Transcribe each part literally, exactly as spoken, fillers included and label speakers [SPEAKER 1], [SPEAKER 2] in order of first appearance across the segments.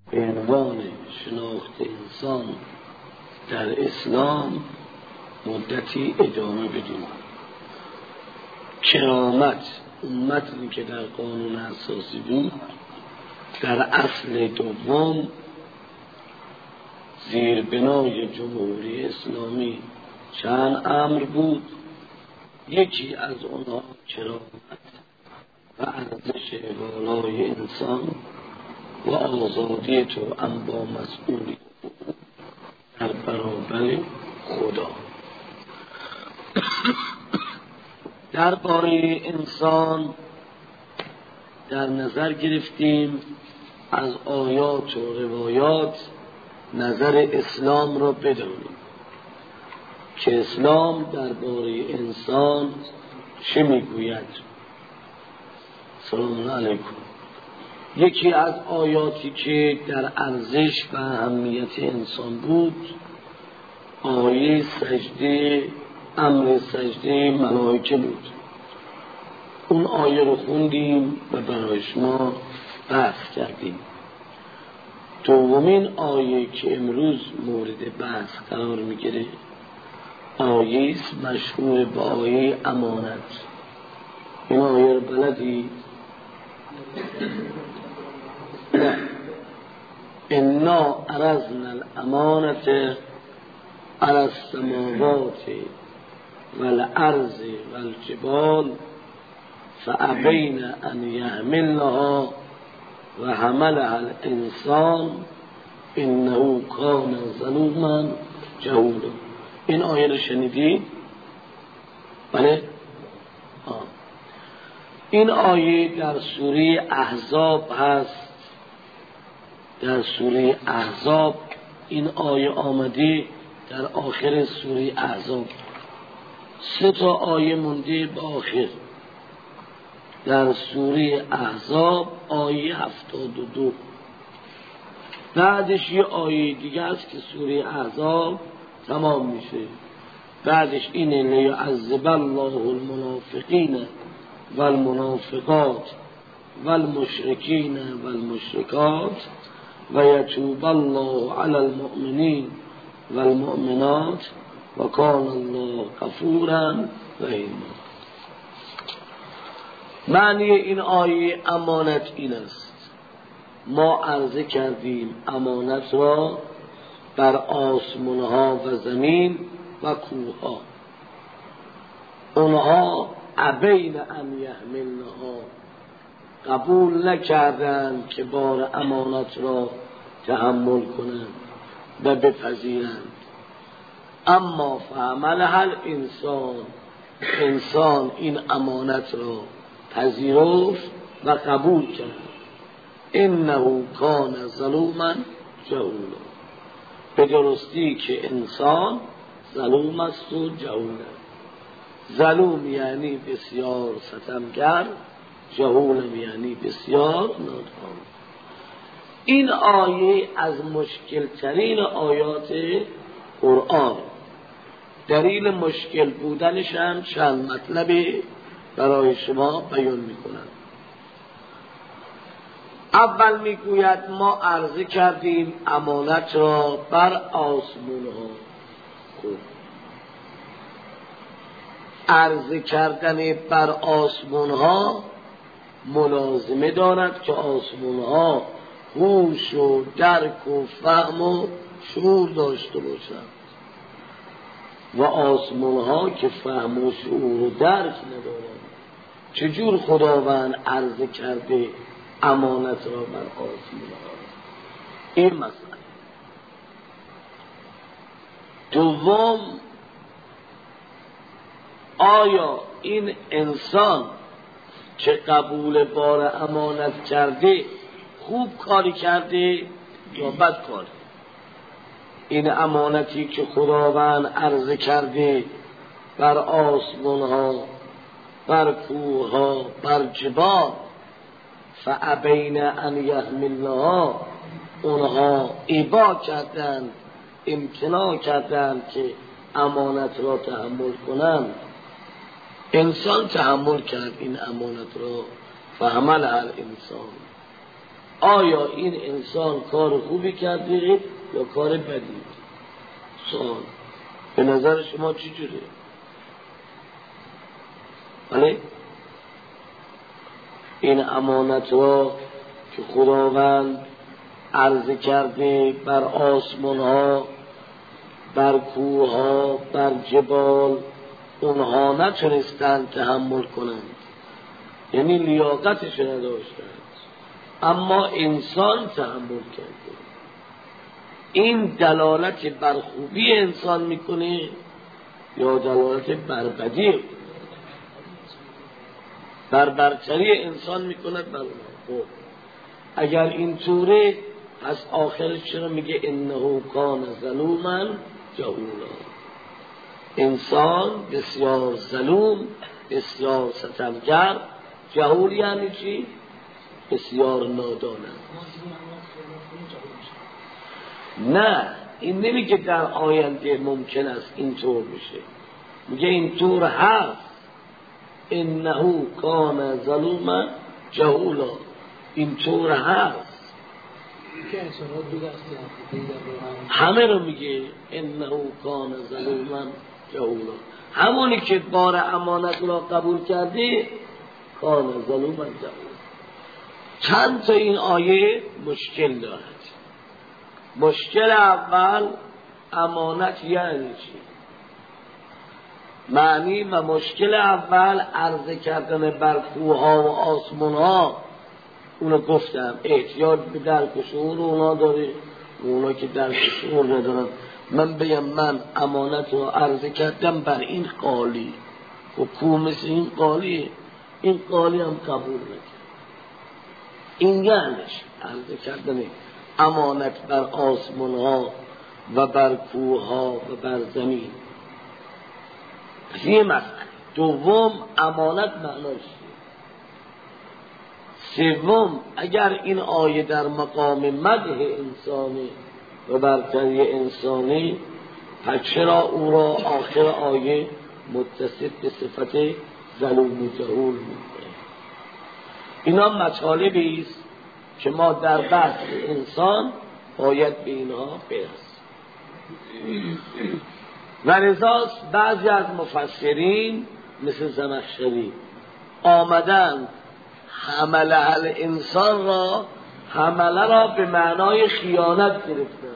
[SPEAKER 1] به عنوان شناخت انسان در اسلام مدتی ادامه بدیم. کرامت، اون متنی که در قانون اساسی بود، در اصل دوم زیربنای جمهوری اسلامی چند امر بود. یکی از اونها کرامت و ارزش والای انسان و آزادی توأم با مسئولیت در برابر خدا. درباره انسان در نظر گرفتیم از آیات و روایات نظر اسلام را بدانیم که اسلام درباره انسان چه میگوید. سلام علیکم. یکی از آیاتی که در ارزش و اهمیت انسان بود آیه سجده، امر سجده ملائکه بود. اون آیه رو خوندیم و برای شما بحث کردیم. دومین آیه که امروز مورد بحث قرار میگیره آیه است مشهور با آیه امانت. این آیه رو بلدی؟ انا عرضنا الامانت علی السماوات والارض والجبال فابین ان یحملنها و حملها الانسان انه کان ظلوما جهولا. این آیه رو شنیدی؟ بله؟ آه. این آیه در سوره احزاب هست. در سوره احزاب این آیه آمده در آخر سوره احزاب. سه تا آیه مونده به آخر. در سوره احزاب آیه هفتاد و دو. بعدش یه آیه دیگه است که سوره احزاب تمام میشه. بعدش اینه لیعذب الله المنافقین والمنافقات والمشرکین والمشرکات و یتوب الله علی المؤمنین والمؤمنات و کان الله غفورا رحیما. معنی این آیه امانت این است. ما عرضه کردیم امانت را بر آسمانها و زمین و کوهها. اونها ابین ان یحملنها، قبول نکردند که بار امانت را تحمل کنند و بپذیرند. اما فحملها الانسان، انسان این امانت را پذیرفت و قبول کرد. انه کان ظلوما جهولا، به درستی که انسان ظلوم است و جهول است. ظلوم یعنی بسیار ستمگر، جهول یعنی بسیار نادان. این آیه از مشکل ترین آیات قرآن. دلیل مشکل بودنش هم چند مطلبی برای شما بیان میکنم. اول میگوید ما عرضه کردیم امانت را بر آسمان ها. خوب، عرضه کردن بر آسمان ها ملازمه دارد که آسمان ها هوش و درک و فهم و شعور داشته باشند و آسمان ها که فهم و شعور و درک ندارند. چجور خداوند عرضه کرده امانت را بر آسمان ها؟ این مسئله. دوم، آیا این انسان که قبول بار امانت کرده خوب کاری کرده یا بد کاری؟ این امانتی که خداوند عرضه کرده بر آسمان ها، بر کوه ها، بر جبال، فابین ان یحملنها، اونها ابا کردند، امتناع کردند که امانت را تحمل کنند. انسان تحمل کرد این امانت را، فحملها الانسان. آیا این انسان کار خوبی کرده یا کار بدی؟ سوال به نظر شما چی جوره؟ بله؟ این امانت را که خداوند عرضه کرده بر آسمان ها، بر کوه ها، بر جبال، اونها نتونستند تحمل کنند، یعنی لیاقتش نداشتند، اما انسان تحمل کرده. این دلالت بر خوبی انسان میکنه یا دلالت بر بدی؟ بر برتری انسان میکنه بر اونها. اگر اینطوره پس آخرش چرا میگه انه کان ظلوما جهولا؟ انسان بسیار ظلوم، بسیار ستمگر. جهول یعنی چی؟ بسیار نادانه. نه، این نمیگه در آینده ممکن است اینطور بشه، میگه اینطور هست. انه کان ظلوما جهولا، اینطور هست. همه رو میگه انه کان ظلوما جهولا. همونی که بار امانت را قبول کرده کان ظلوما جهولا. چند تا این آیه مشکل دارد. مشکل اول، امانت یعنی چی؟ معنی و مشکل اول عرضه کردن بر کوها و آسمان ها. اونو گفتم احتیاج به درک و شعور اونا داره، اونا که درک و شعور ندارن. من بگم من امانت رو عرضه کردم بر این قالی و کو مثل این قالیه، این قالی هم قبول نکرد. این یعنیش عرضه کردن امانت بر آسمان ها و بر کوه ها و بر زمین. یه مسئله. دوم، امانت معناش سوم، اگر این آیه در مقام مدح انسانی و برتری انسانی، پس چرا او را آخر آیه متصف به صفت ظلوم و جهول می‌کنه؟ اینا مطالبی است که ما در بحث انسان باید به اینها برسیم. و لذا بعضی از مفسرین مثل زمخشری آمدن حمل الانسان را حمله را به معنای خیانت گرفتن.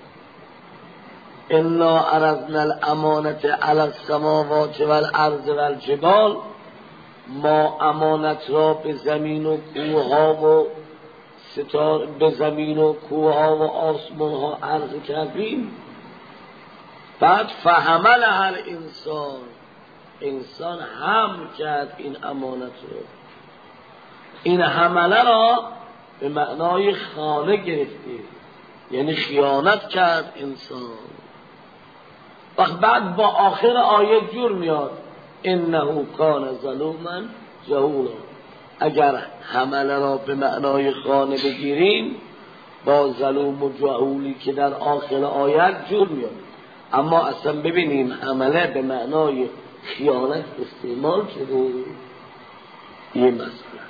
[SPEAKER 1] انا عرضنا الامانت علی السماوات والارض والجبال، ما امانت را به زمین و کوه ها و ستاره، به زمین و کوه ها و آسمان ها عرض کردیم. بعد فحملها الانسان، انسان حمل کرد این امانت رو. این حمله را به معنای خانه گرفته، یعنی خیانت کرد انسان. وقت بعد با آخر آیه جور میاد انه کان ظلوما جهولا. اگر حمله را به معنای خانه بگیریم با ظلوم و جهولی که در آخر آیه جور میاد. اما اصلا ببینیم حمله به معنای خیانت استعمال شده، یه مسئله.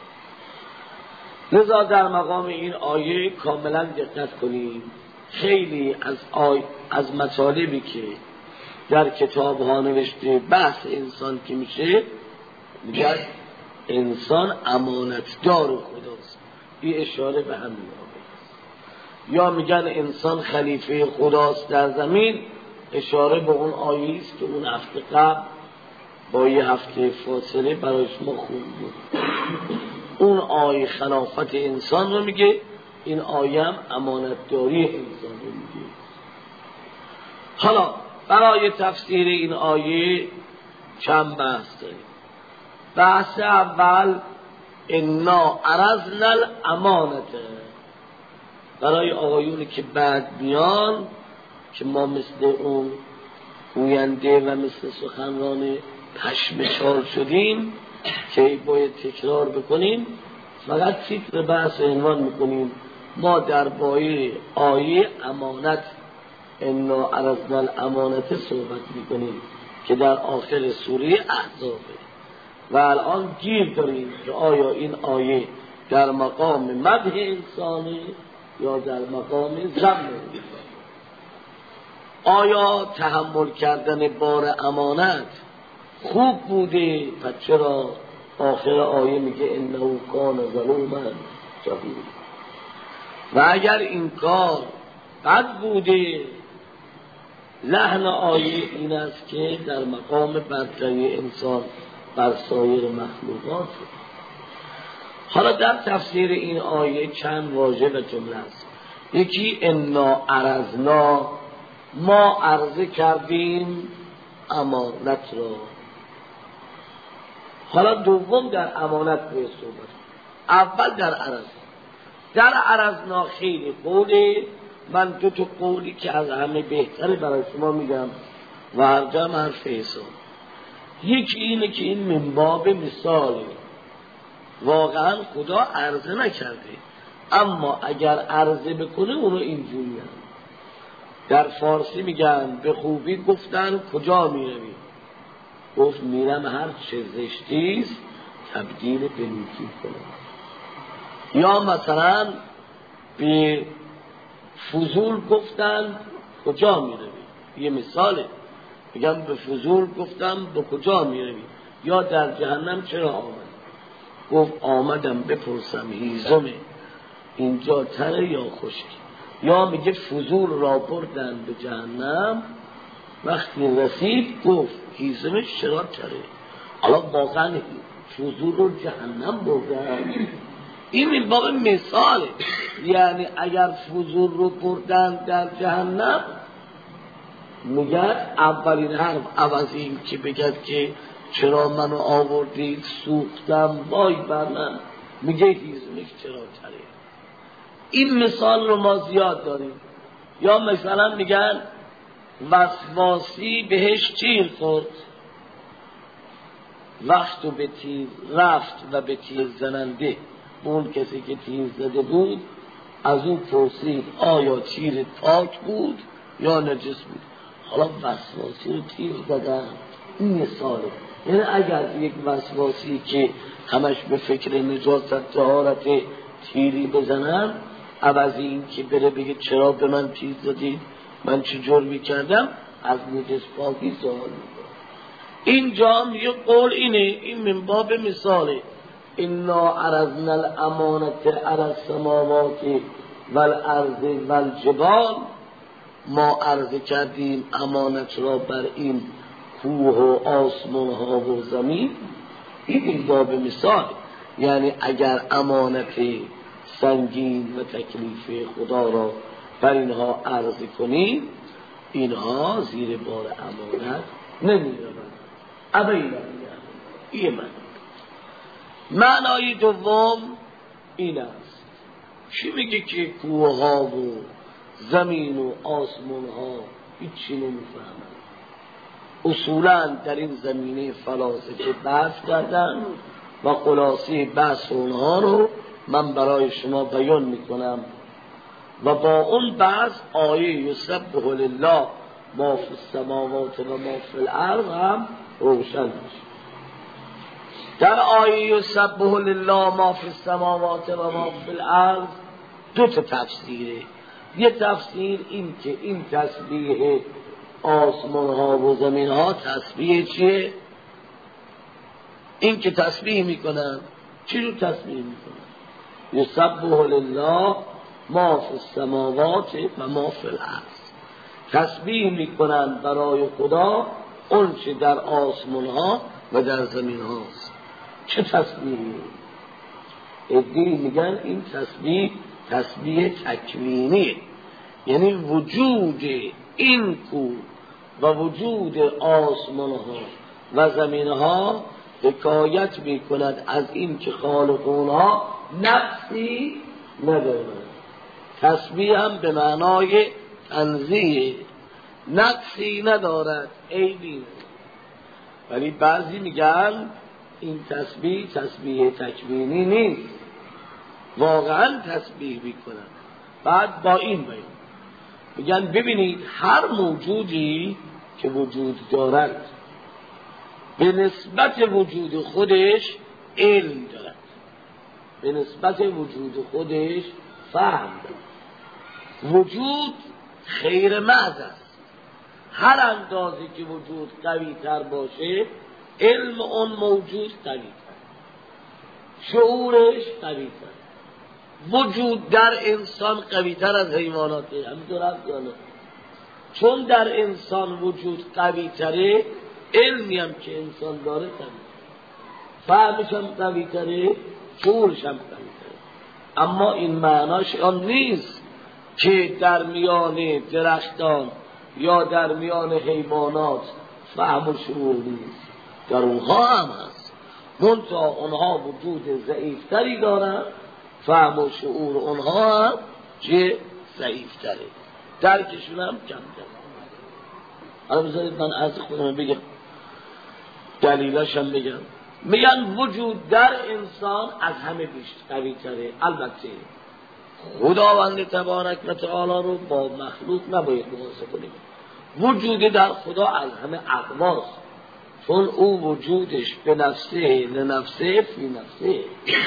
[SPEAKER 1] لذا در مقام این آیه کاملا دقت کنیم. خیلی از آی... از مطالبی که در کتاب ها نوشته بحث انسان که میشه، میگه انسان امانتدار خداست. این اشاره به همین آیه. یا میگن انسان خلیفه خداست در زمین، اشاره به اون آیه است که اون هفته قبل با یه هفته فاصله برای شما خوندیم. اون آیه خلافت انسان رو میگه، این آیه هم امانتداری انسان رو میگه. حالا برای تفسیر این آیه چند بحث داریم. بحث اول، انا عرضنا الامانت، برای آقایونی که بعد بیان که ما مثل اون گوینده و مثل سخنران پشمشار شدیم که باید تکرار بکنیم، فقط تیتر بحث عنوان میکنیم. ما در باره آیه امانت انا عرضنا الامانت صحبت میکنیم که در آخر سوره احزابه و الان گیر داریم که آیا این آیه در مقام مدح انسانی یا در مقام ذم انسانی. آیا تحمل کردن بار امانت خوب بوده؟ پس چرا آخر آیه میگه انه کان ظلوما جهولا؟ و اگر این کار بد بوده، لحن آیه این است که در مقام برتری انسان بر سایر مخلوقات. حالا در تفسیر این آیه چند واژه و جمله است. یکی انا عرضنا، ما عرضه کردیم امانت را. حالا دوم در امانت به صحبت، اول در عرض. در عرضنا خیلی قوله، من دو تا قولی که از همه بهتره برای شما میگم و هر جمع حرف حساب. یکی اینه که این من باب مثاله، واقعا خدا عرضه نکرده، اما اگر عرضه بکنه اونو اینجوری هم. در فارسی میگن به خوبی گفتن کجا میروی؟ گفت میرم هر چه زشتیست تبدیل به نیکی کنم. یا مثلا به فضول گفتن کجا میروی؟ یه مثاله، میگم به فضول گفتم به کجا میروی؟ یا در جهنم چرا آمد؟ گفت آمدم بپرسم هیزمه اینجا تره یا خشک. یا میگه فضول را بردن به جهنم، وقتی رسید گفت هیزمش چرا تره؟ حالا واقعا فضول رو جهنم بردن. این من باب مثاله، یعنی اگر فضول رو بردن در جهنم، میگن اولین حرف عوض این که بگد که چرا منو آوردید سوختم وای بر من، میگه هیزمش چرا تره. این مثال رو ما زیاد داریم. یا مثلا میگن وسواسی بهش تیر خورد، وقت به تیر رفت و به تیر زننده، اون کسی که تیر زده بود از اون پرسید آیا تیر پاک بود یا نجس بود. حالا وسواسی رو تیر زدن. این مثاله، یعنی اگر یک وسواسی که همش به فکر نجاست طهارت تیری بزنن، عوض این که بره بگه چرا به من تیر زدید، من چه جرمی کردم، از نجس پاکی سوال میکنه. این جام یه قول اینه، این من باب مثاله. انا عرضنا الامانت علی السماوات والارض والجبال، ما عرض کردیم امانت را بر این کوه و آسمان ها و زمین. این این باب مثال، یعنی اگر امانت سنگین و تکلیف خدا را بر اینها عرض کنیم، اینها زیر بار امانت نمی روند. ابینا این من معنای دوم این است. چی میگه که کوه ها و زمین و آسمان ها هیچی نمیفهمند؟ اصولا در این زمینه فلاسفه بحث کردن و خلاصه بحث اونها رو من برای شما بیان میکنم و با اون بحث آیه یسبح لله ما فی السماوات و ما فی الارض هم روشن میشه. در آیه یسبح لله ما فی السماوات و ما فی الارض دو تا تفسیره. یه تفسیر این که این تسبیح آسمان ها و زمین ها تسبیح چیه؟ این که تسبیح میکنن، چی رو تسبیح میکنن؟ یسبح لله ما فی السماوات و ما فی الارض، تسبیح میکنن برای خدا اون چه در آسمان ها و در زمین هاست. چه تسبیحی؟ ادعی میگن این تسبیح تسبیح تکوینیه، یعنی وجود این کوه و وجود آسمان ها و زمین ها حکایت می کند از این که خالق اونها نفسی ندارد. تسبیح هم به معنای تنزیه، نقصی ندارد، عیبی ندارد. ولی بعضی میگن این تسبیح تسبیح تکوینی نیست، واقعا تسبیح میکنن. بعد با این بیان میگن ببینید هر موجودی که وجود دارد به نسبت وجود خودش علم دارد. به نسبت وجود خودش فهم داره. وجود خیر محض است. هر اندازی که وجود قوی تر باشه علم اون موجود قوی تر، شعورش قوی تر. وجود در انسان قوی تر از حیواناته، همینطور هست یا نه؟ چون در انسان وجود قوی تره، علمی هم که انسان داره قوی تره، فهمش هم قوی تره، شعورش هم قوی تره. اما این معناش آن نیست که در میان درختان یا در میان حیوانات فهم و شعور نیست، در اونها هم هست، منتها اونها وجود ضعیفتری دارن، فهم و شعور اونها هم که ضعیفتره، درکشون هم کم تره. حالا بذارید من از خودم بگم، دلیلاش هم بگم. میگن وجود در انسان از همه بیشتر قوی تره. البته خداوند تبارک و تعالی رو با مخلوق نباید مقایسه کنیم. وجود در خدا از همه اقواست، چون او وجودش به نفسه لنفسه فی نفسه،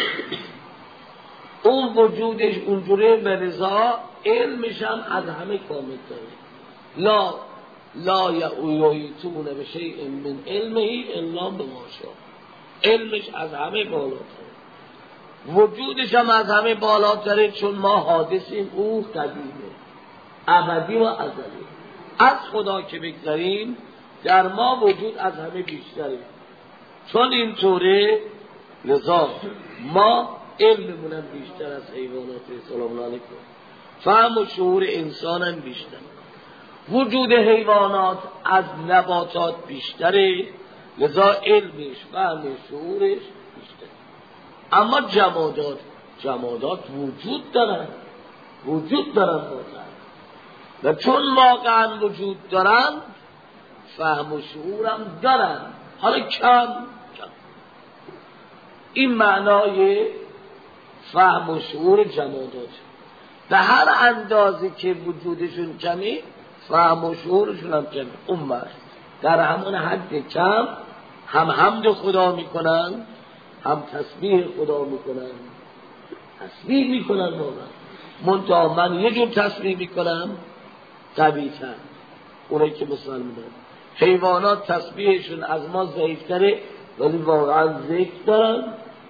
[SPEAKER 1] اون وجودش اونجوره به رضا، علمش هم از همه کامل تره. لا لا یحیطون بشیء من علمه الا بما شاء، علمش از همه بالاتره، وجودش هم از همه بالاتره، چون ما حادثیم، او قدیمه، ابدی و ازلی. از خدا که بگذاریم در ما وجود از همه بیشتره، چون اینطوره لذا ما علممونم بیشتر از حیوانات. سلام علیکم. فهم و شعور انسان هم بیشتر. وجود حیوانات از نباتات بیشتره، لذا علمش، فهم شعورش بیشتر. اما جمادات جمادات وجود دارن، وجود دارن واقعا، و چون واقعا وجود دارن فهم و شعورم دارن، حالا کم کم. این معنای فهم و شعور جمادات. به هر اندازی که وجودشون کمی فهم و شعورشون هم کمی، اون مرد در همون حد کم هم حمد خدا میکنن، هم تسبیح خدا میکنن، تسبیح میکنن واقعا. منتها من یه جور تسبیح میکنم قوی تر، اونایی که مسلمان. حیوانات تسبیحشون از ما ضعیفتره ولی واقعا ذکر دارن،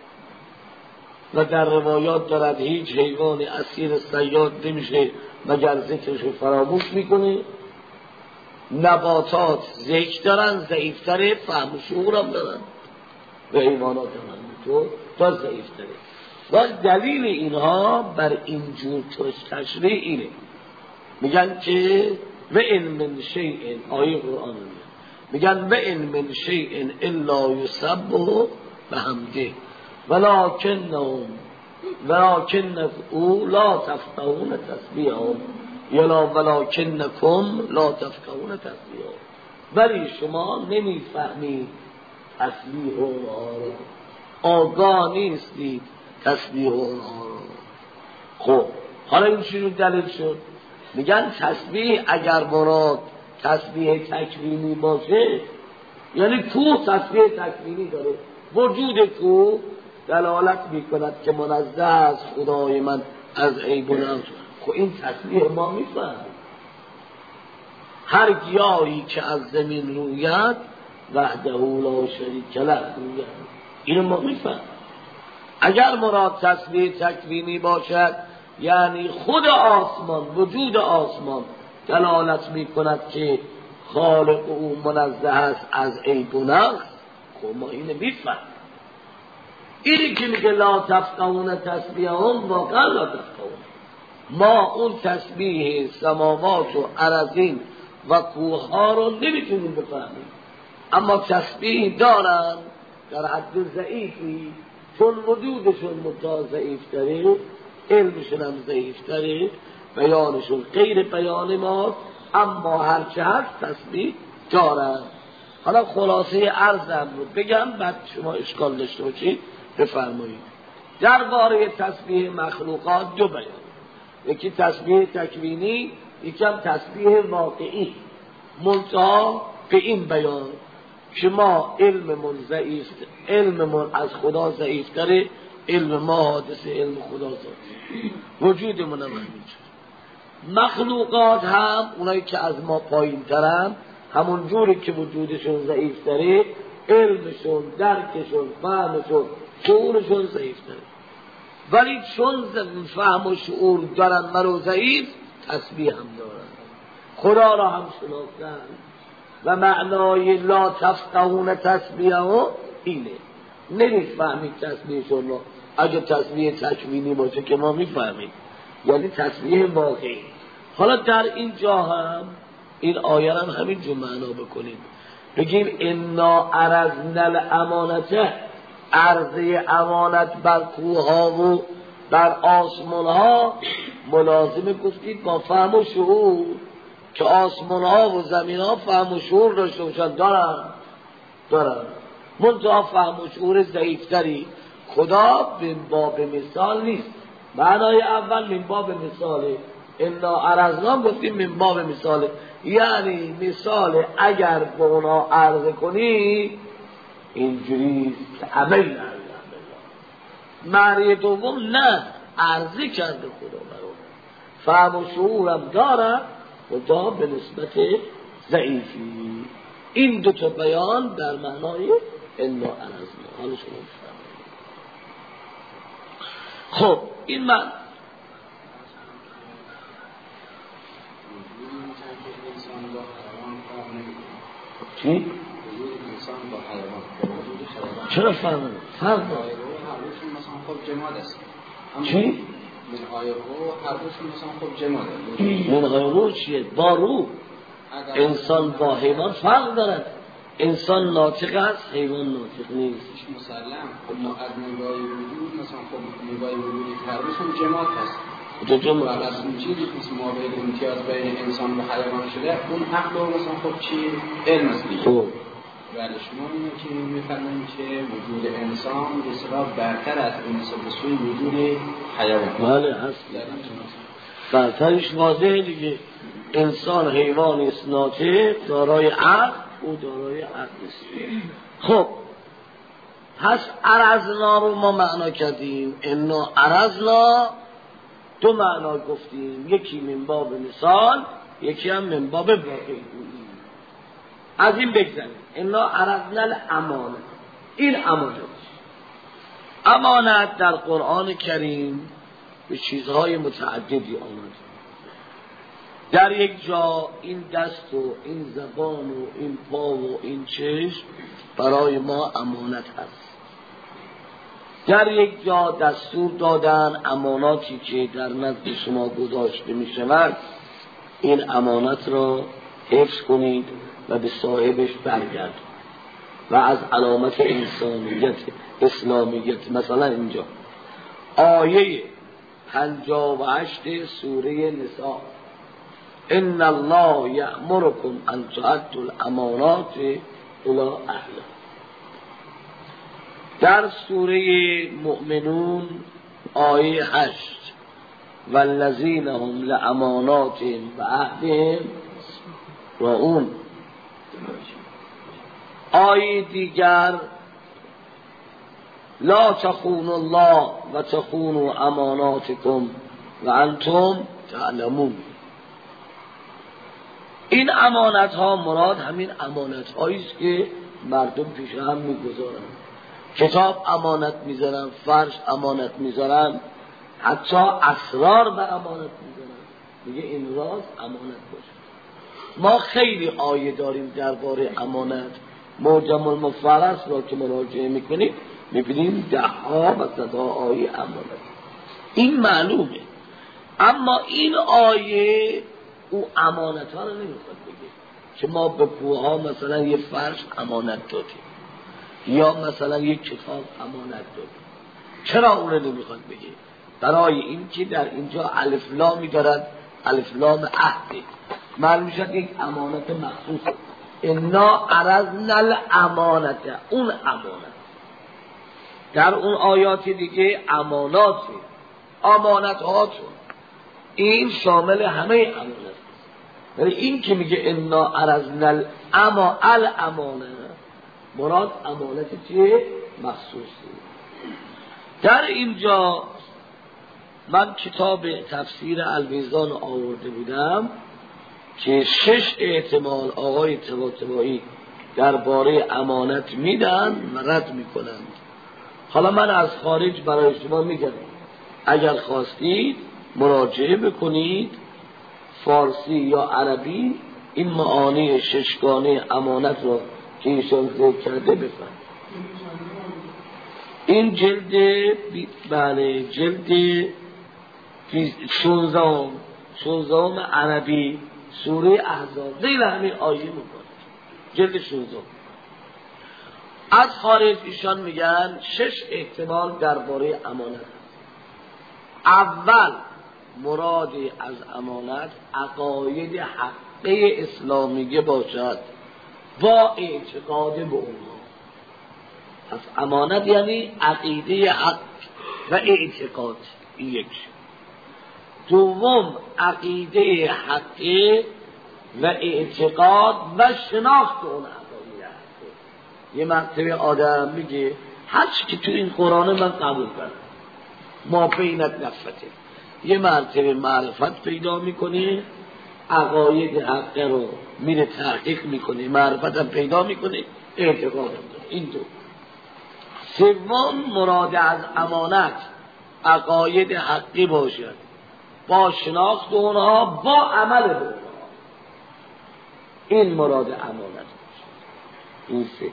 [SPEAKER 1] و در روایات دارد هیچ حیوان اسیر صیاد نمیشه مگر ذکرشو فراموش میکنه. نباتات ذکر دارن، ضعیفتره، فهم و شعور هم دارن، و حیوانات هم تو تا ضعیفتره. و دلیل اینها بر اینجور تشریح اینه، میگن که و ان من شیء، آیه قرآن میگن و ان من شیء الا یسبح بحمده ولکنهم ولکن او لا تفقهون تسبیحهم یا ولکنکم لا تفقهون تسبیحهم، ولی شما نمیفهمید تسبیح اونها رو، آگاه نیستید تسبیح اونها رو. خب حالا این چی رو دلیل شد؟ میگن تسبیح اگر مراد تسبیح تکوینی باشه، یعنی کوه تسبیح تکوینی داره، وجود کوه دلالت میکند که منزه از خدای من از عیب و نقص. خب این تسبیح ما میفهم. هر گیاهی که از زمین روید وحده لا شریک له روید، اینو ما میفهم. اگر مراد تسبیح تکوینی باشد یعنی خود آسمان، وجود آسمان دلالت میکند که خالق او منزه است از عیب و نقص، خب ما اینو میفهم. اینی که میگه لا تفقهون تسبیحهم، واقعا لا تفقهون، ما اون تسبیح سماوات و ارضین و کوه ها رو نمیتونیم بفهمیم، اما تسبیح دارن در حد ضعیفی، چون وجودشون متا ضعیفتره، علمشون هم ضعیفتره، بیانشون غیر بیان ما، اما هرچه هست تسبیح دارن. حالا خلاصه عرضم رو بگم بعد شما اشکال داشته باشید بفرمایید. درباره تسبیح مخلوقات دو بیان، یکی تسبیح تکوینی، یکی هم تسبیح واقعی. منتها به این بیان که ما علممون ضعیف، علممون از خدا ضعیف تره، علم ما حادثه علم خدا ذاتی، وجودمون هم همینجور. مخلوقات هم اونایی که از ما پایین ترن، همون جوری که وجودشون ضعیف تره، علمشون، درکشون، فهمشون، شعورشون ضعیف تره، ولی چون فهم و شعور دارن مرو ضعیف، تسبیح هم دارن، خدا را هم شناختن. و معنای لا تفقهون تسبیحه اینه، نمیفهمید تسبیحشون رو. اگه تسبیح تکوینی باشه که ما میفهمیم، یعنی تسبیح واقعی. حالا در این جا هم این آیه هم همین جو معنا بکنیم، بگیم انا عرضنا الامانته، عرضه امانت بر کوه ها و بر آسمان ها ملازم گفتید با فهم و شعور، که آسمان ها و زمین ها فهم و شعور داشته باشن، دارن دارن منتها فهم و شعور ضعیفتری. خدا من باب مثال نیست، معنای اول من باب مثاله، انا عرضنا گفتیم من باب مثاله، یعنی مثال اگر به اونا عرض کنی اینجوری که عمل نرده. معنی دوم نه، عرضی کرده خدا برای فهم و شعورم دارن خدا به نسبت ضعیفی. این دو تا بیان در معنای انا عرضنا. حالا شما بفرمایید. خب این من چی؟ چرا فرق داره؟ فرق داره.
[SPEAKER 2] خب جماد است.
[SPEAKER 1] چی؟
[SPEAKER 2] من آیه رو هر روشون مثلا خب جماده.
[SPEAKER 1] من آیه رو چیه؟ با رو انسان با حیوان فرق دارد. انسان ناطق است، حیوان ناطق نیست.
[SPEAKER 2] مسلم خب از نگاه وجود مثلا خب نگاه وجودی که هر روشون جماد هست.
[SPEAKER 1] تو جمع
[SPEAKER 2] از اون چیزی که ما بین امتیاز بین انسان و حیوان شده، اون عقل و مثلا خب چی علم است دیگه.
[SPEAKER 1] خب
[SPEAKER 2] ولی شما اینه که میفرمایید که وجود انسان بسیار برتر از نسبت به سوی وجود حیوان.
[SPEAKER 1] بله هست. برترش واضحه دیگه. انسان حیوانی است ناطق، دارای عقل، او دارای عقل است. خب پس عرضنا رو ما معنا کردیم، انا عرضنا دو معنا گفتیم، یکی من باب مثال، یکی هم من باب واقعی. از این بگذاریم انا عرضنا الامانه. این امانت، امانت در قرآن کریم به چیزهای متعددی آمده. در یک جا این دست و این زبان و این پا و این چشم برای ما امانت هست. در یک جا دستور دادن اماناتی که در نزد شما گذاشته می شود، این امانت را حفظ کنید و به صاحبش برگردید. و از علامت انسانیت اسلامیت مثلا اینجا آیه پنجاه و هشت سوره نساء، ان الله یأمرکم ان تؤدوا الامانات الی اهلها. در سوره مؤمنون آیه هشت، والذین هم لاماناتهم و عهدهم راعون. آیه دیگر لا تخونوا الله و تخونوا اماناتکم و انتم تعلمون. این امانت ها مراد همین امانت هایی است که مردم پیش هم میگذارن. کتاب امانت میذارن، فرش امانت میذارن، حتی اسرار به امانت میذارن. میگه این راز امانت باشه. ما خیلی آیه داریم درباره امانت. معجم المفرس را که مراجعه میکنیم میبینیم ده ها و صد ها آیه امانت. این معلومه. اما این آیه او امانت ها رو نمیخواد بگه که ما به کوها مثلا یه فرش امانت دادیم یا مثلا یک کتاب امانت دادیم. چرا اون رو نمیخواد بگه؟ برای این که در اینجا الف لامی دارد، الف لام عهده، معلوم شد یک امانت مخصوص. انا عرضنا الامانت، اون امانت. در اون آیات دیگه امانات امانت هاتون این شامل همه امانت. ولی این که میگه انا عرضنا الاما الامانه، مراد امانت چیه؟ مخصوصی. در اینجا من کتاب تفسیر المیزان آورده بودم که شش احتمال آقای طباطبایی درباره امانت میدن و رد میکنند. حالا من از خارج برای شما میگم، اگر خواستید مراجعه بکنید فارسی یا عربی این معانی ششگانه امانت را که ایشان ذکر کرده بفهم. این جلد بله جلد شونزدهم شونزدهم عربی سوره احزاب زیر همین آیه میکنه، جلد شونزدهم. از خارج ایشان میگن شش احتمال درباره امانت. اول مراد از امانت عقاید حقه اسلامیه باشد با اعتقاد به اونها. از امانت یعنی عقیده حق و اعتقاد، یک. دوم عقیده حقه و اعتقاد و شناخت اون عقیده حقه. یه مرتبه آدم میگه هر چی که تو این قرآن من قبول کردم، ما بینت نفته، یه مرتبه معرفت پیدا میکنه، عقاید حقه رو میره تحقیق میکنه، معرفت هم پیدا میکنه، اعتقاد هم داره. این دو. سوم مراد از امانت عقاید حقی باشد با شناخت اونها با عمل به اونها، این مراد امانت باشد. این سه.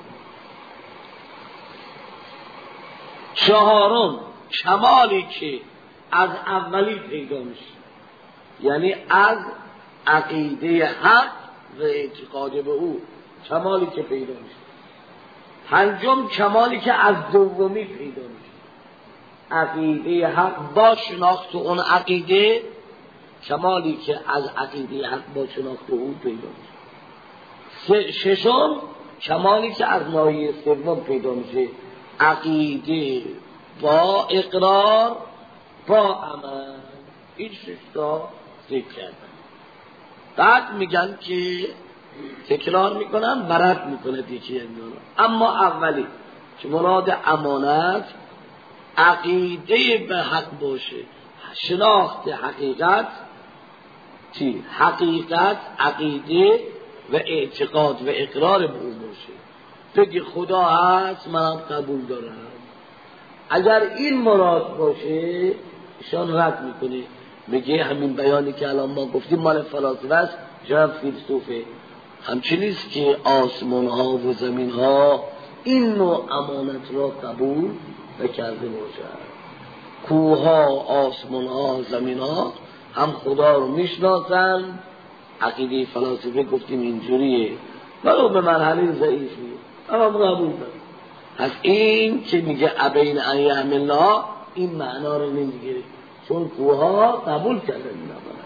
[SPEAKER 1] چهارم کمالی که از اولی پیدا میشه، یعنی از عقیده حق و اعتقاد به او کمالی که پیدا میشه. پنجم کمالی که از دومی پیدا میشه، عقیده حق با شناخت اون عقیده، کمالی که از عقیده حق با شناخت او پیدا میشه. ششم کمالی که از ناحیه سوم پیدا میشه، عقیده با اقرار با عمل. این شش تا ذکر کردن. بعد میگن که تکرار میکنن برد میکنه دیگه انگار. اما اولی که مراد امانت عقیده به حق باشه، شناخت حقیقت، چی؟ حقیقت، عقیده و اعتقاد و اقرار به اون باشه. بگی خدا هست منم قبول دارم. اگر این مراد باشه ایشان رد میکنه، میگه همین بیانی که الان ما گفتیم مال فلاسفه است، جناب فیلسوفه. همچنین نیست که آسمان ها و زمین ها این نوع امانت را قبول نکرده باشد. کوه ها، آسمان ها، زمین ها هم خدا رو میشناسن. عقیده فلاسفه گفتیم اینجوریه، ولو به مرحله ضعیفی، اما قبول دارم. پس این که میگه ابین ان یحمل الله این معنا رو نمیگیره، چون کوه ها قبول کردن این امانت.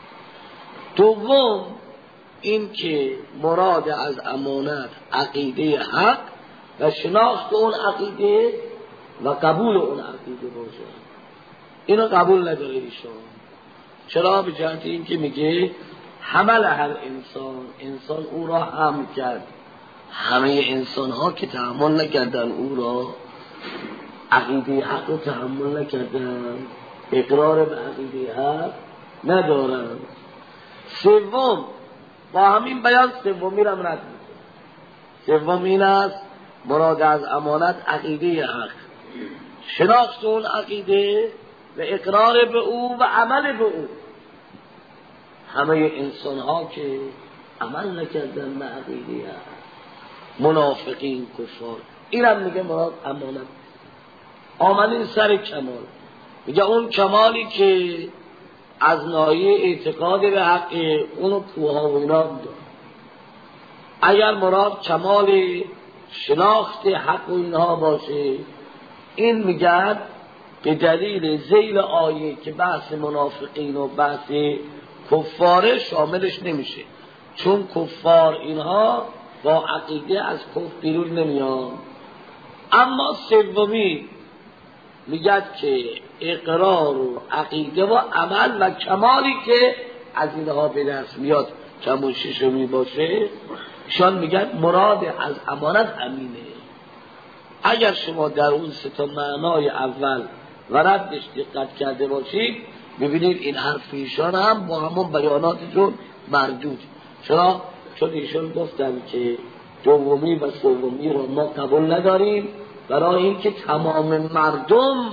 [SPEAKER 1] دوم این که مراد از امانت عقیده حق و شناخت اون عقیده و قبول اون عقیده باشه. اینو قبول نداره ایشون. چرا؟ به جهت این که میگه حمل هر انسان، انسان او را حمل کرد. همه انسان ها که تحمل نکردن او را، عقیده حق رو تحمل نکردن، اقرار به عقیده حق ندارن. سوم با همین بیان سومی را رد میکنه. سوم این است مراد از امانت عقیده حق، شناخت اون عقیده و اقرار به او و عمل به او. همه انسان ها که عمل نکردن به عقیده حق، منافقین، کفار، این هم میگه مراد امانت. آمدین سر کمال، میگه اون کمالی که از ناحیه اعتقاد به حق اونو کوها و اینا داره. اگر مراد کمال شناخت حق و اینها باشه، این میگن به دلیل ذیل آیه که بحث منافقین و بحث کفار شاملش نمیشه، چون کفار اینها با عقیده از کفر بیرون نمیان. اما سومی میگد که اقرار و عقیده و عمل و کمالی که از اینها به دست میاد کمون ششمی باشه، شان میگن مراد از امانت همینه. اگر شما در اون سه تا معنای اول و ردش دقت کرده باشید ببینید این حرف ایشان هم با همون بیاناتشون مردود. چرا؟ چون ایشان گفتن که دومی و سومی رو ما قبول نداریم برای اینکه تمام مردم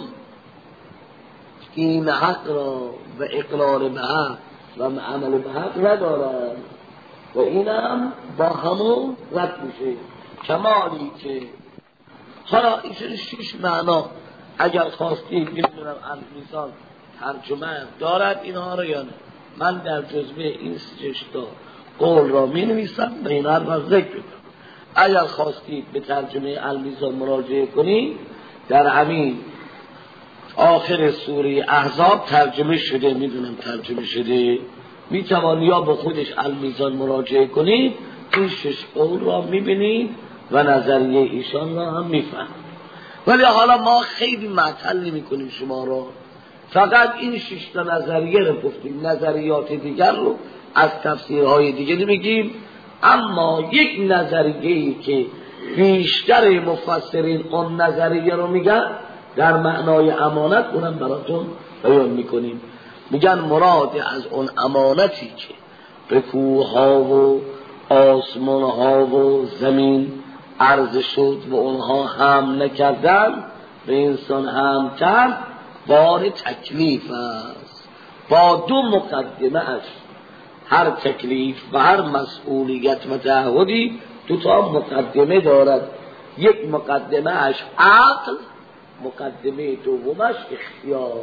[SPEAKER 1] این حق را و اقرار به حق و عمل به حق ندارن و این هم با همون رد میشه. کمالی که حالا این شش معنا اگر خواستید میتونم المیزان ترجمه دارد اینها رو یا نه. من در جزوه این شش تا قول را می نویسم و این هر را ذکر کنم. اگر خواستید به ترجمه المیزان مراجعه کنید در همین آخر سوره احزاب ترجمه شده، میدونم ترجمه شده، میتوان یا به خودش المیزان مراجعه کنید این شش قول را میبینید و نظریه ایشان را هم میفهمید. ولی حالا ما خیلی معطل نمی کنیم شما را، فقط این شش تا نظریه رو گفتیم، نظریات دیگر رو از تفسیرهای دیگه نمیگیم. اما یک نظریه‌ای که بیشتر مفسرین اون نظریه رو میگن در معنای امانت، اونم براتون بیان میکنیم. میگن مراد از اون امانتی که به کوه‌ها و آسمان‌ها و زمین عرض شد و اونها هم نکردن به انسان هم کرد بار تکلیف است. با دو مقدمه است. هر تکلیف و هر مسئولیت و تعهدی دو تا مقدمه دارد. یک مقدمه اش عقل، مقدمه دومش اختیار.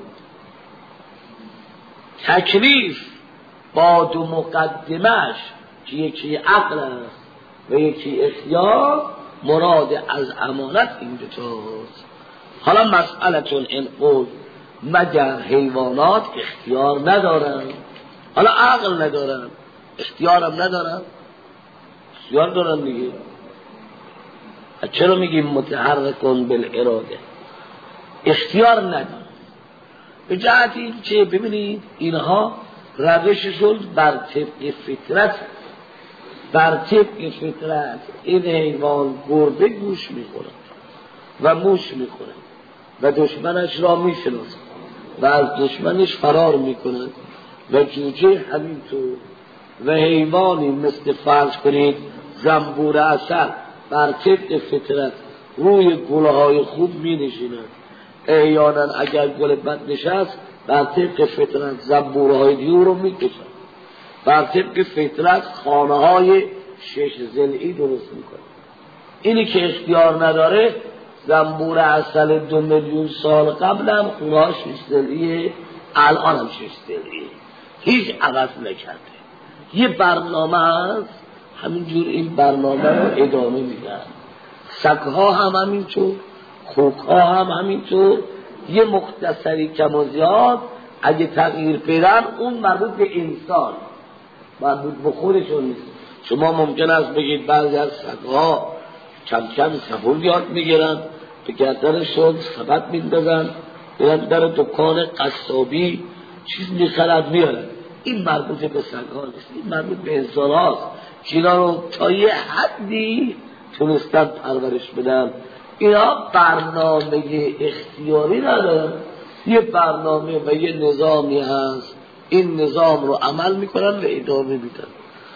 [SPEAKER 1] تکلیف با دو مقدمهش که یکی عقل است و یکی اختیار مراد از امانت این دوتاست. حالا مسئلتون این قول مگر حیوانات اختیار ندارن؟ حالا عقل ندارن اختیارم ندارن؟ اختیار دارن دیگه. چرا میگیم متحرکون بالاراده؟ اختیار ندارن به جهت این که ببینید اینها روششون بر طبق فطرت، بر طبق فطرت این حیوان گربه گوش میخورد و موش میخورد و دشمنش را میشناسد و از دشمنش فرار میکند و جوجه همینطور و حیوانی مثل فرض کنید زنبور عسل بر طبق فطرت روی گلهای خوب می نشیند. احیانا اگر گل بد نشست بر طبق فطرت زنبورهای دیو رو می کشند. بر طبق فطرت خانه های شش ضلعی درست می کنند. اینی که اختیار نداره زنبور عسل دو میلیون سال قبل هم خونه ها شش ضلعیه، الان هم شش ضلعیه، هیچ عوض نکرده. یه برنامه هست همینجور این برنامه رو ادامه میدن. سگها هم همینطور، خوکها هم همینطور. یه مختصری کم و زیاد اگه تغییر پیدن اون مربوط به انسان، مربوط به خودشون نیست. شما ممکن است بگید بعضی از سگها کم کم سبول یاد میگیرن، به گردنشون سبد میندازن، برن در دکان قصابی چیز میخرد میارن. این مربوط به سگها نیست، این مربوط به انسان هاست که اینا رو تا یه حدی تونستن پرورش بدن. اینا برنامه اختیاری ندارن، یه برنامه و یه نظامی هست، این نظام رو عمل میکنن و ادامه میدن.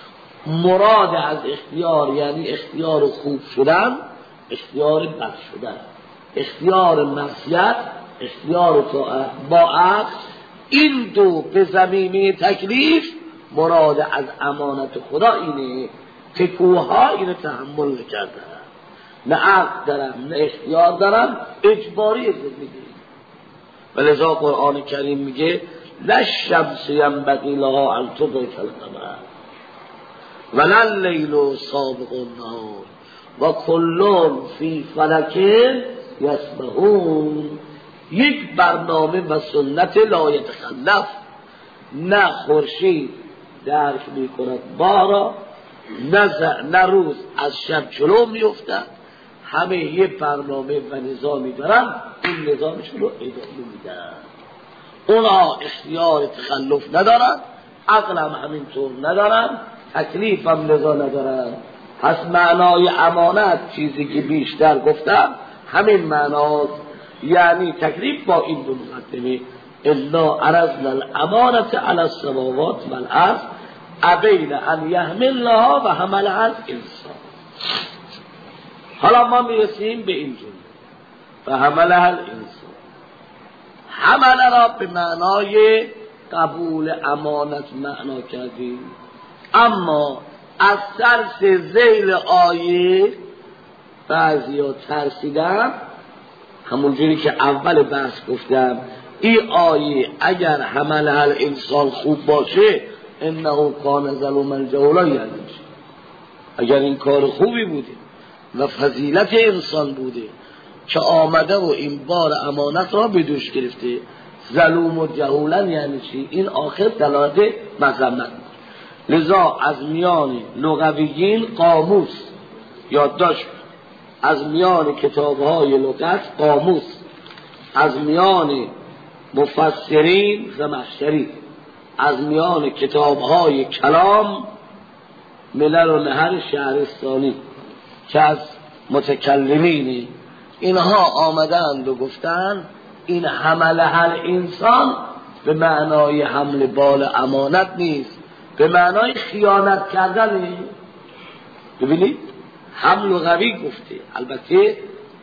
[SPEAKER 1] مراد از اختیار یعنی اختیار خوب شدن، اختیار بد شدن، اختیار معصیت، اختیار طاعت با عقل. این دو به زمینه تکلیف مراد از امانت خدا اینه که کوها اینو تحمل نکردن، نه عقل دارن نه اختیار دارن، اجباری زندگی. ولذا قرآن کریم میگه للشمس ینبغی لها ان تدرک القمر ولا اللیل سابق النهار و کل فی فلک یسبحون. یک برنامه و سنت لا یتخلف. نه خورشید درک میکند بارا، نه روز از شب جلو میفتد. همه یه برنامه و نظامی دارن، این نظامشون رو ادامه میدن. اونا اختیار تخلف ندارن، عقل هم همینطور ندارن، تکلیف هم لذا ندارن. پس معنای امانت چیزی که بیشتر گفتم همین معناست، یعنی تکلیف با این دو مقدمه الا عرضنا الامانت علی السماوات والارض ابین ان یحملنها و حملها الانسان. حالا ما میرسیم به این جمله فحملها الانسان. حمل را به معنای قبول امانت معنا کردیم، اما از ترس ذیل آیه بعضی ها ترسیدن، همونجوری که اول بحث گفتم این آیه اگر حملها الانسان خوب باشه انه کان ظلوما جهولا، یعنی اگر این کار خوبی بوده و فضیلت انسان بوده که آمده و این بار امانت را به دوش گرفته، ظلوم و جهولا یعنی چی؟ این آخر دلالت مذمت. لذا از میان لغویین قاموس یادداشت، از میان کتاب‌های لغت قاموس، از میان مفسرین زمخشری، از میان کتاب‌های کلام ملل و نهر شهرستانی که از متکلمین اینها آمدند و گفتند این حملها الانسان به معنای حمل بال امانت نیست، به معنای خیانت کردن. ببینید حمل و قوی گفته، البته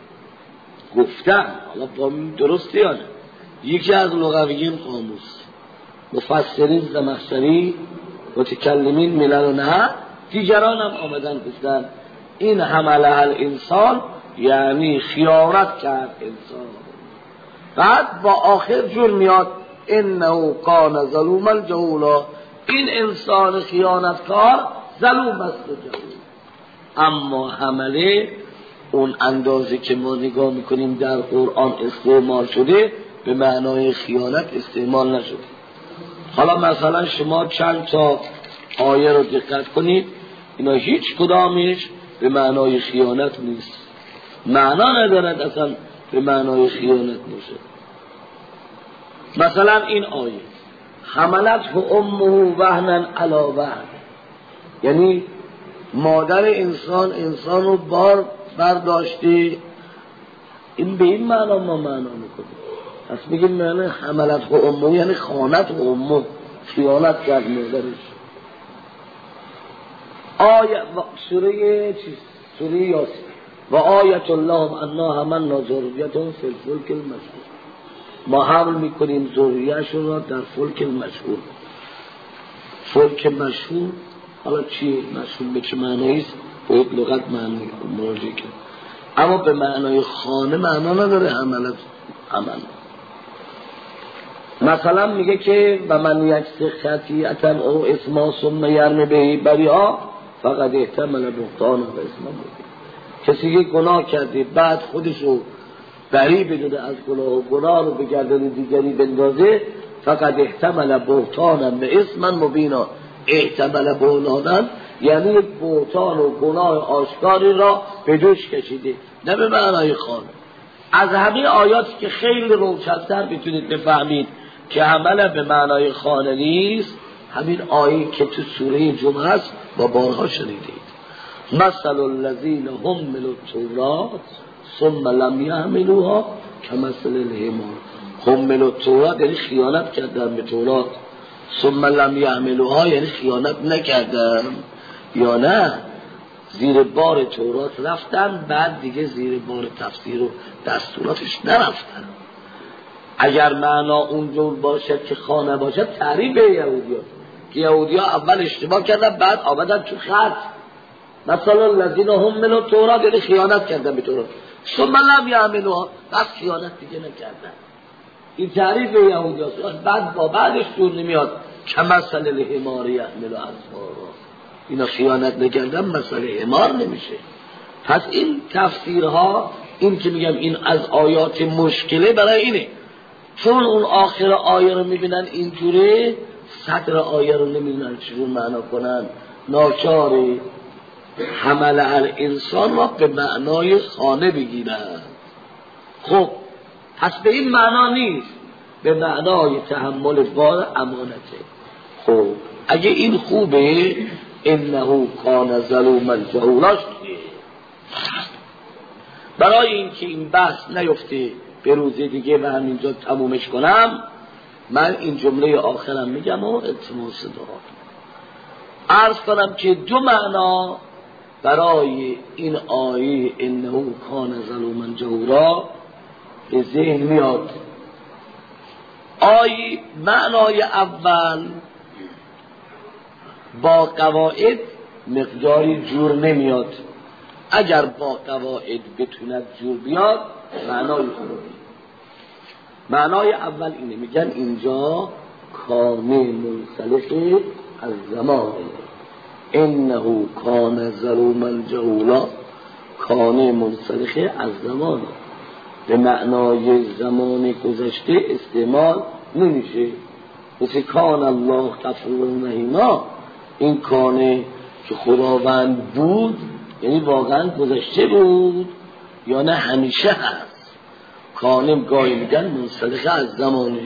[SPEAKER 1] گفتن حالا با درسته یا نه، یکی از لغویین قاموس، مفسرین زمخشری، متکلمین ملل و نهر، دیگران هم آمدن گفتن این حملها الانسان یعنی خیانت کرد انسان. بعد با آخر جور میاد انه کان ظلوما جهولا، این انسان خیانتکار ظلوم است و جهول. اما حمله اون اندازه که ما نگاه میکنیم در قرآن استعمال شده به معنای خیانت استعمال نشده. حالا مثلا شما چند تا آیه رو دقت کنید، اینا هیچ کدامش به معنای خیانت نیست، معنا ندارد اصلا به معنای خیانت باشه. مثلا این آیه حملته امه وهنا علی وهن، یعنی مادر انسان انسان رو بار برداشته، این به این معنا ما معنا میکنیم. پس میگیم معنی حملته امه یعنی خانت و امه، خیانت کرد مادرش. آیه سوره چیز سوره یاسین و آیت الله انا حملنا ذریتهم فی الفلک المشحون، ما حمل میکنیم ذریه‌شون را در فلک المشحون. فلک مشحون حالا چی مشحون به چه معنی است؟ باید لغت معنی مراجعه کرد، اما به معنای خانه معنا نداره حملت عمل. مثلا میگه که و من یک خطیئتا او اسما ثم یرمی به بریئا فقد احتمل بهتان و اسما بود. کسی که گناه کرده بعد خودشو بری بدونه از گناه و گناه رو به گردن دیگری بندازه، فقد احتمل بهتانا به اسما مبینا. احتمل بهتانا یعنی بهتان و گناه آشکاری را به دوش کشیده، نه به معنای خانه. از همین آیاتی که خیلی روشن‌تر بتونید بفهمید که عمل به معنای خانه نیست، همین آیه که تو سوره جمعه است با بارها شنیدید. مثل الذین حملوا التوراة ثم لم یحملوها کمثل الحمار. حملوا التوراة یعنی خیانت کردن به تورات، ثم لم یحملوها یعنی خیانت نکردن یا نه زیر بار تورات رفتن، بعد دیگه زیر بار تفسیر و دستوراتش نرفتن. اگر معنا اونجور باشد که خانه باشد تعریف به یهودی ها که یهودی ها اول اشتباه کردن بعد آمدن تو خط. مثلا الذین حملوا التوراة یعنی خیانت کردن به تورات، ثم لم یحملوها بس خیانت دیگه نکردن. این تعریف به یهودی ها. بعد با بعدش دور نمیاد کمثل الحمار یحمل اسفارا، اینا خیانت نکردن مثل حمار نمیشه. پس این تفسیرها، این که میگم این از آیات مشکله برای اینه، چون اون آخر آیه رو میبینن اینجوره، صدر آیه رو نمیبینن چجور معنا کنن. ناچاره حمل الانسان را به معنای خانه بگیرن. خب پس به این معنا نیست، به معنای تحمل بار امانته. خب اگه این خوبه، انه کان ظلوما جهولا شده. برای اینکه این بحث نیفته به روز دیگه و همینجا تمومش کنم، من این جمله آخرم میگم و التماس دعا عرض کنم که دو معنا برای این آیه انه کان ظلوما جهولا به ذهن میاد. آیه معنای اول با قواعد مقداری جور نمیاد، اگر با قواعد بتوند جور بیاد معنای خوبی. معنای اول اینه، میگن اینجا کانه منسلخ از زمان، انه کان ظلوما جهولا، کانه منسلخ از زمان به معنای زمان گذشته استعمال نمیشه. مثل کان الله غفورا رحیما، این کانه که خداوند بود یعنی واقعا گذشته بود یا نه همیشه هست. کانه گاهی میگن منسلخ از زمانه.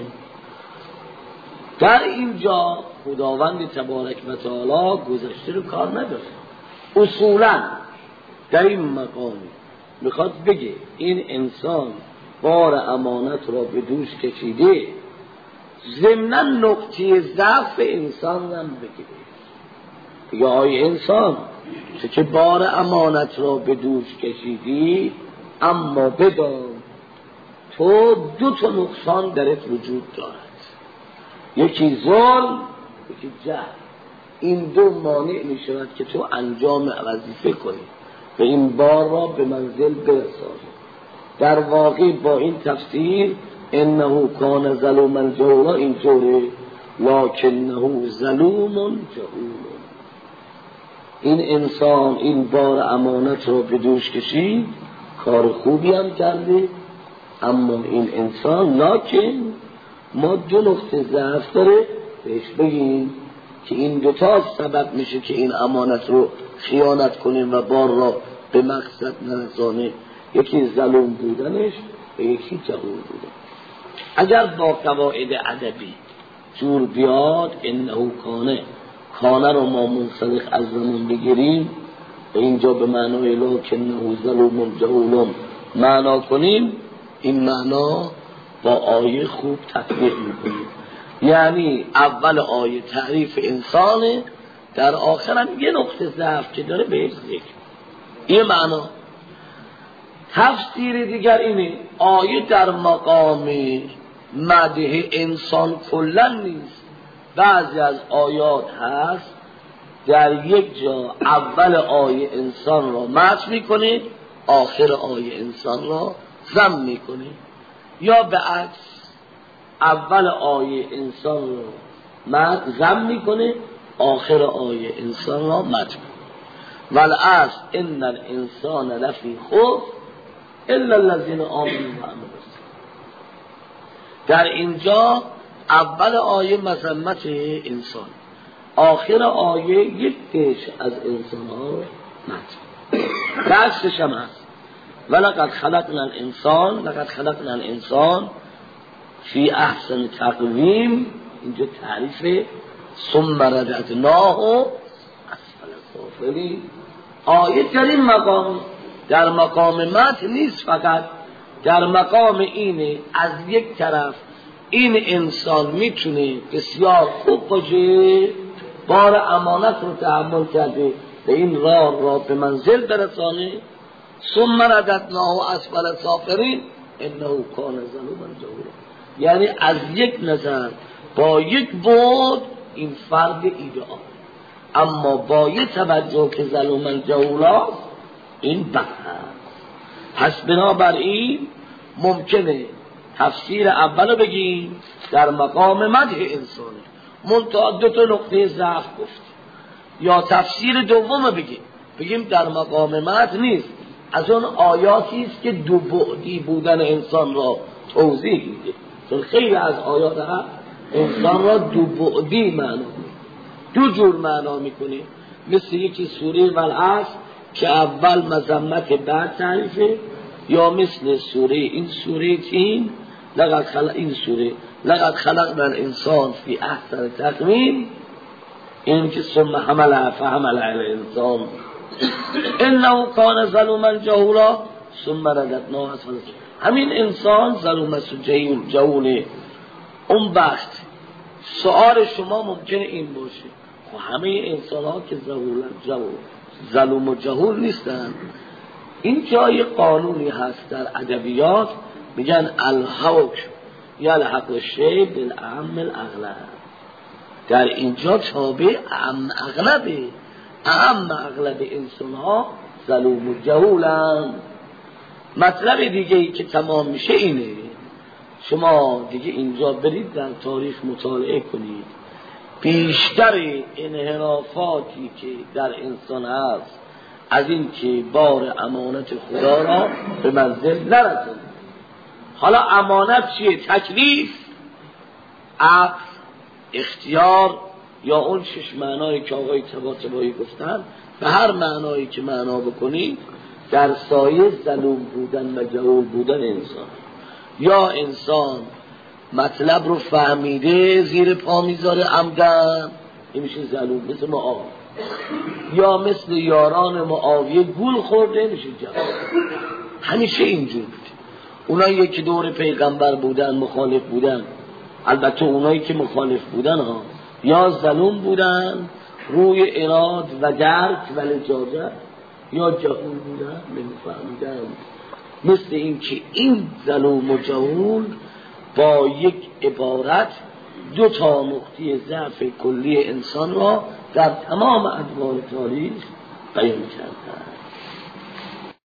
[SPEAKER 1] در اینجا خداوند تبارک و تعالی گذشته رو کار نداره. اصولا در این مقامی میخواد بگه این انسان بار امانت را به دوش کشیده، ضمناً نقطه ضعف انسان هم بگیره. یا آی انسان تو که بار امانت را به دوش کشیدی، اما بدان تو دو تا نقصان درت وجود دارد، یکی ظلم یکی جهل. این دو مانع می شود که تو انجام وظیفه کنی و این بار را به منزل برسانی. در واقع با این تفسیر انه کان ظلوما جهولا اینطوره، لکنه ظلوم جهول. این انسان این بار امانت را به دوش کشید، کار خوبی هم کرده، اما این انسان لکن ما دو نقطه ضعف داره بهش بگیم که این دوتا سبب میشه که این امانت رو خیانت کنه و بار را به مقصد نرسانه. یکی ظلم بودنش و یکی جهول بودن. اگر با قواعد ادبی جور بیاد انه کانه، کانه رو ما منسلخ از زمان بگیریم و اینجا به معنای لکنه ظلوم جهول معنا کنیم، این معنا با آیه خوب تطبیق میکنیم. یعنی اول آیه تعریف انسانه، در آخر هم یه نقطه ضعف که داره بهش ذکر. این معنا. تفسیر دیگر اینه، آیه در مقام مدح انسان کلن نیست. بعضی از آیات هست در یک جا اول آیه انسان را مدح میکنه، آخر آیه انسان را ذم میکنه، یا به عکس اول آیه انسان را ذم میکنه، آخر آیه انسان را مدح. والعصر ان الانسان لفی خسر الا الذین آمنوا و عملوا الصالحات. در اینجا اول آیه مذمت انسان، آخر آیه یک دش از انسان ها مدح. درسش هم هست ولقد خلقنا الانسان، لقد خلقنا الانسان فی احسن تقویم. اینجا تعریف ثم رددناه اسفل سافلین. آیه در این مقام در مقام مدح نیست، فقط در مقام اینه از یک طرف این انسان میتونه بسیار خوب باشه، بار امانت رو تحمل کرده به این راه را به منزل برسانه، ثم رددناه اسفل سافلین انه کان ظلوما جهولا. یعنی از یک نظر با یک بود این فرد ایدئال، اما با یک توجه که ظلوما جهولا این بد هست. پس بنابراین ممکنه تفسیر اولو بگیم در مقام مدح انسانه، منتها دو تا نقطه ضعف گفت، یا تفسیر دوم بگیم بگیم در مقام مدح نیست، از اون آیاتی است که دو بعدی بودن انسان را توضیح میده. چون خیلی از آیات ها انسان را دو بعدی معنا میکنه، دو جور معنا میکنه. مثل یکی سوره والعصر که اول مذمت بعد تعریفه، یا مثل سوره این سوره تین لقد خلق این سوره لقد خلقنا الانسان فی احسن تقویم. این که ثم حمل فحمل الانسان انه کان ظلوما جهولا ثم رددناه اسفل سافلین. همین انسان ظلوم است و جهوله. اون وقت سؤال شما ممکنه این باشه خب همه انسان ها که ظلوم و جهول نیستن. این جای قانونی هست در ادبیات میگن الحکم یلحق الشیء بالاعم الاغلب. در اینجا تابع اعم اغلبه. اعم اغلب انسان ها ظلوم و جهولن. مطلب دیگه ای که تمام میشه اینه، شما دیگه اینجا برید در تاریخ مطالعه کنید، بیشتر انحرافاتی که در انسان هست از این که بار امانت خدا را به منزل نرسونه. حالا امانت چیه؟ تکلیف، عقل، اختیار، یا اون شش معنایی که آقای طباطبایی گفتن، به هر معنایی که معنا بکنید در سایه ظلوم بودن و جهول بودن انسان. یا انسان مطلب رو فهمیده زیر پا میذاره عمدن، این میشه ظلوم، مثل معاویه. یا مثل یاران معاویه گول خورده، میشه جهول. همیشه اینجور بود. اونایی که دور پیغمبر بودن مخالف بودن، البته اونایی که مخالف بودن ها یا ظلوم بودن روی اراد و درک و لجاجت، یا جهول بودن نمیفهمیدن. مثل این که این ظلوم و جهول با یک عبارت دو تا نقطه ضعف کلی انسان را در تمام ادوار تاریخ بیان کردند.